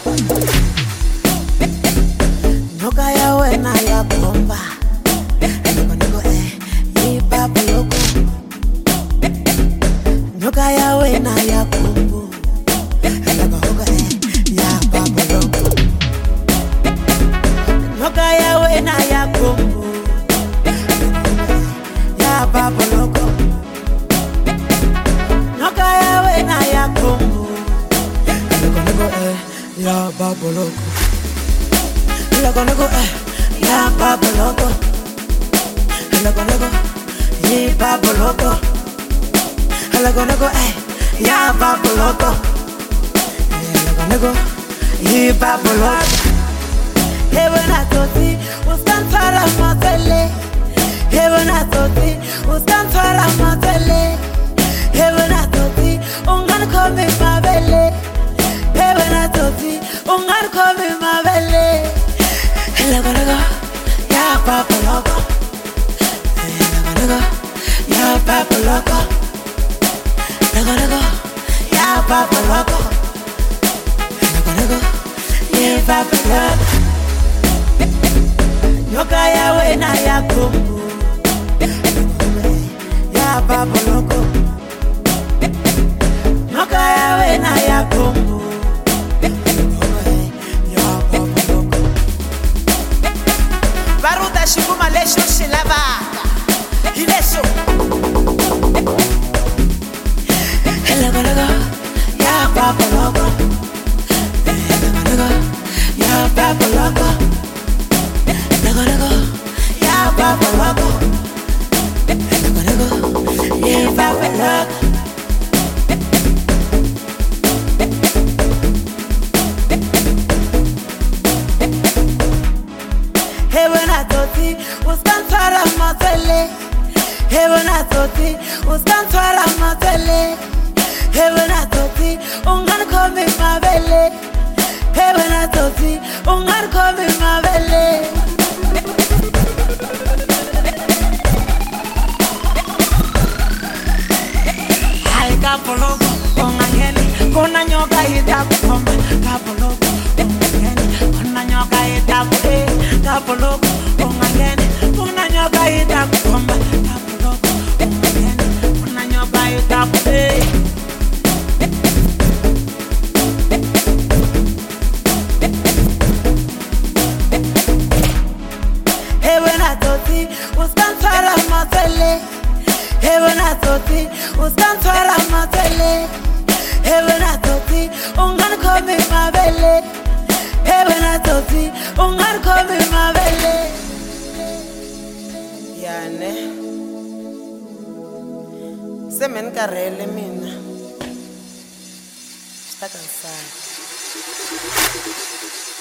Nyoka ya wena ya bomba. Nyoka ya wena ya kumbu. Ya baboloko. Nyoka ya wena ya kumbu. Ya baboloko. Nyoka ya wena ya kumbu. Ya baboloko. Ya baboloko. Ya baboloko. Ya baboloko. Ya baboloko. Heaven atoti, uskan para matele. Heaven atoti, uskan para matele. Heaven atoti, ungan komi mabele. Heaven atoti, ungan komi mabele. Ya baboloko. Ya baboloko. Ya baboloko. Ya baboloko. Nyoka ya wena ya kumbu. Ya baboloko. Nyoka ya wena ya kumbu. Ya baboloko. Baruta shikuma lesho shilabaka. Hilesho. Ya baboloko. Ya baboloko. Ya baboloko. Ya baboloko. Heaven atoti, uskan para matele. Heaven atoti, uskan para matele. Heaven atoti, ungan komi mabele. Heaven atoti, ungan komi mabele. Hai kapoloko, ongangeni, kona nyoka itakukomba. Kapoloko, ongangeni, kona nyoka itakukomba. Kapoloko, ongangeni, kona nyoka itakukomba. Kapoloko, ongangeni, kona nyoka itakukomba. Heaven atoti, uskan para matele. Heaven atoti, uskan para matele. Heaven atoti, ungan komi mabele. Heaven atoti, ungan komi mabele. Yane, semen karele mina. Está cansado.